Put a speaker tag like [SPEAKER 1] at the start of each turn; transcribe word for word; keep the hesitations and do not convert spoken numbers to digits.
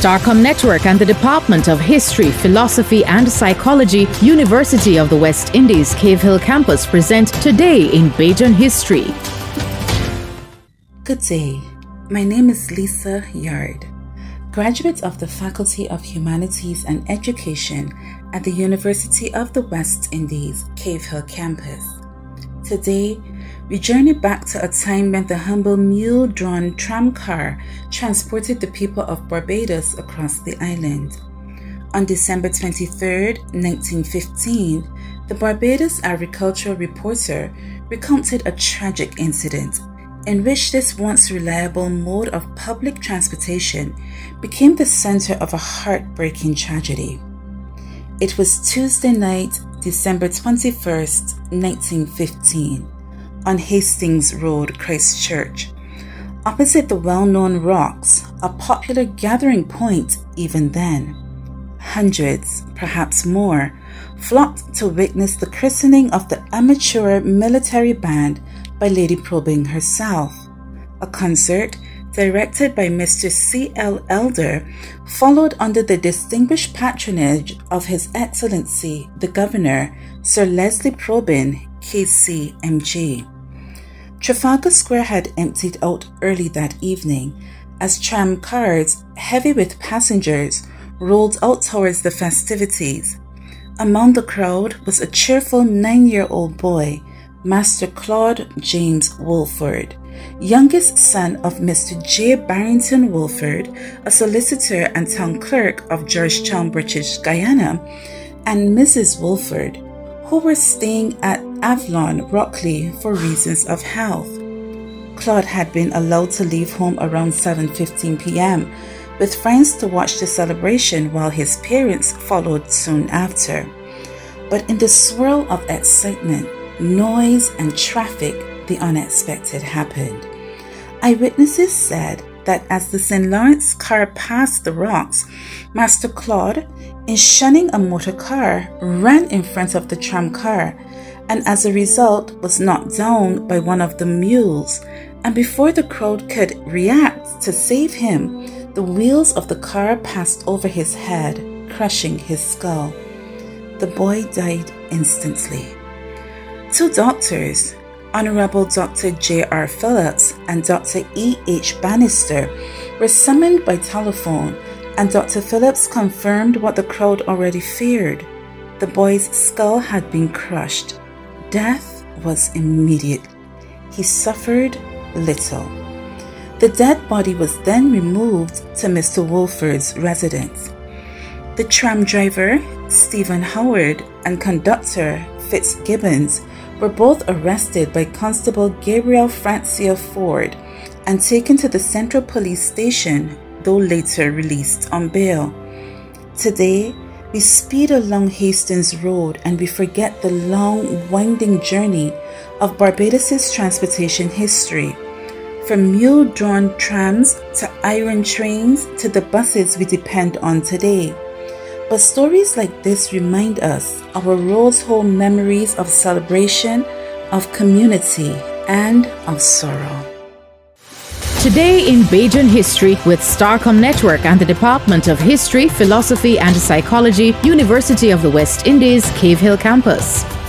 [SPEAKER 1] Starcom Network and the Department of History, Philosophy and Psychology, University of the West Indies, Cave Hill Campus present Today in Bajan History.
[SPEAKER 2] Good day. My name is Lisa Yard, graduate of the Faculty of Humanities and Education at the University of the West Indies, Cave Hill Campus. Today, we journey back to a time when the humble mule-drawn tram car transported the people of Barbados across the island. On December twenty-third, nineteen fifteen, the Barbados Agricultural Reporter recounted a tragic incident in which this once reliable mode of public transportation became the center of a heartbreaking tragedy. It was Tuesday night, December twenty-first, nineteen fifteen, on Hastings Road, Christchurch, opposite the well-known Rocks, a popular gathering point even then. Hundreds, perhaps more, flocked to witness the christening of the amateur military band by Lady Probyn herself. A concert directed by Mister C L Elder followed under the distinguished patronage of His Excellency the Governor, Sir Leslie Probyn, K C M G. Trafalgar Square had emptied out early that evening as tram cars, heavy with passengers, rolled out towards the festivities. Among the crowd was a cheerful nine-year-old boy, Master Claude James Wolford, youngest son of Mister J. Barrington Wolford, a solicitor and town clerk of Georgetown, British Guiana, and Missus Wolford, who were staying at Avalon, Rockley for reasons of health. Claude had been allowed to leave home around seven fifteen p.m. with friends to watch the celebration while his parents followed soon after. But in the swirl of excitement, noise and traffic, the unexpected happened. Eyewitnesses said that as the Saint Lawrence car passed the Rocks, Master Claude, in shunning a motor car, ran in front of the tram car and as a result was knocked down by one of the mules, and before the crowd could react to save him, the wheels of the car passed over his head, crushing his skull. The boy died instantly. Two doctors, Honorable Doctor J R Phillips and Doctor E H Bannister, were summoned by telephone, and Doctor Phillips confirmed what the crowd already feared. The boy's skull had been crushed. Death was immediate. He suffered little. The dead body was then removed to Mister Wolford's residence. The tram driver, Stephen Howard, and conductor, Fitzgibbons, were both arrested by Constable Gabriel Francia Ford and taken to the Central Police Station, though later released on bail. Today, we speed along Hastings Road and we forget the long, winding journey of Barbados's transportation history, from mule-drawn trams to iron trains to the buses we depend on today. But stories like this remind us our roads hold memories of celebration, of community, and of sorrow.
[SPEAKER 1] Today in Bajan History with Starcom Network and the Department of History, Philosophy and Psychology, University of the West Indies, Cave Hill Campus.